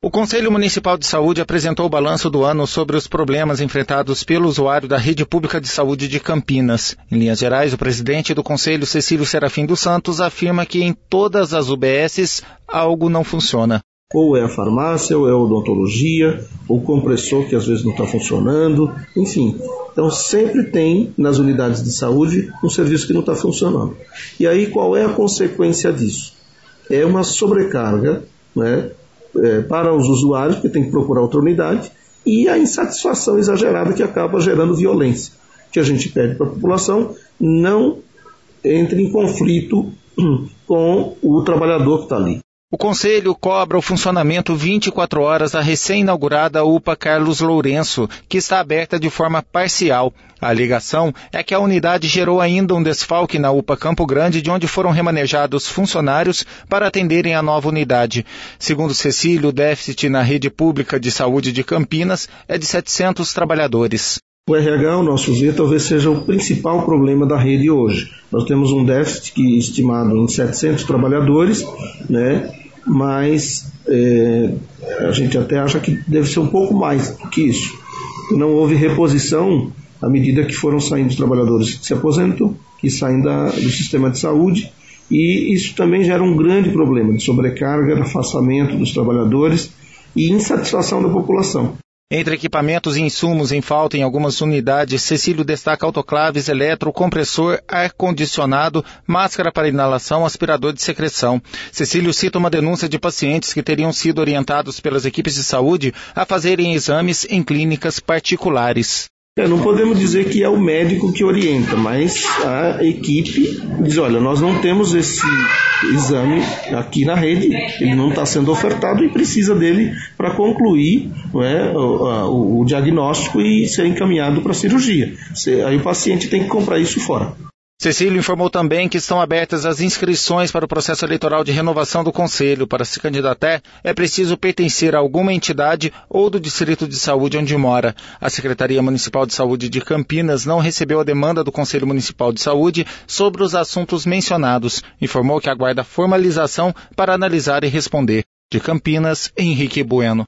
O Conselho Municipal de Saúde apresentou o balanço do ano sobre os problemas enfrentados pelo usuário da Rede Pública de Saúde de Campinas. Em linhas gerais, o presidente do Conselho, Cecílio Serafim dos Santos, afirma que em todas as UBSs algo não funciona. Ou é a farmácia, ou é a odontologia, ou o compressor que às vezes não está funcionando, enfim. Então sempre tem nas unidades de saúde um serviço que não está funcionando. E aí qual é a consequência disso? É uma sobrecarga, né, para os usuários, que tem que procurar outra unidade, e a insatisfação exagerada que acaba gerando violência, que a gente pede para a população não entre em conflito com o trabalhador que está ali. O Conselho cobra o funcionamento 24 horas da recém-inaugurada UPA Carlos Lourenço, que está aberta de forma parcial. A alegação é que a unidade gerou ainda um desfalque na UPA Campo Grande, de onde foram remanejados funcionários para atenderem a nova unidade. Segundo Cecílio, o déficit na rede pública de saúde de Campinas é de 700 trabalhadores. O RH, ao nosso ver, talvez seja o principal problema da rede hoje. Nós temos um déficit estimado em 700 trabalhadores, né? Mas a gente até acha que deve ser um pouco mais do que isso. Não houve reposição à medida que foram saindo os trabalhadores que se aposentam, que saem do sistema de saúde, e isso também gera um grande problema de sobrecarga, afastamento dos trabalhadores e insatisfação da população. Entre equipamentos e insumos em falta em algumas unidades, Cecílio destaca autoclaves, compressor, ar-condicionado, máscara para inalação, aspirador de secreção. Cecílio cita uma denúncia de pacientes que teriam sido orientados pelas equipes de saúde a fazerem exames em clínicas particulares. Não podemos dizer que é o médico que orienta, mas a equipe diz, olha, nós não temos esse exame aqui na rede, ele não está sendo ofertado e precisa dele para concluir, não é, o diagnóstico e ser encaminhado para a cirurgia. Aí o paciente tem que comprar isso fora. Cecílio informou também que estão abertas as inscrições para o processo eleitoral de renovação do Conselho. Para se candidatar, é preciso pertencer a alguma entidade ou do distrito de saúde onde mora. A Secretaria Municipal de Saúde de Campinas não recebeu a demanda do Conselho Municipal de Saúde sobre os assuntos mencionados. Informou que aguarda formalização para analisar e responder. De Campinas, Henrique Bueno.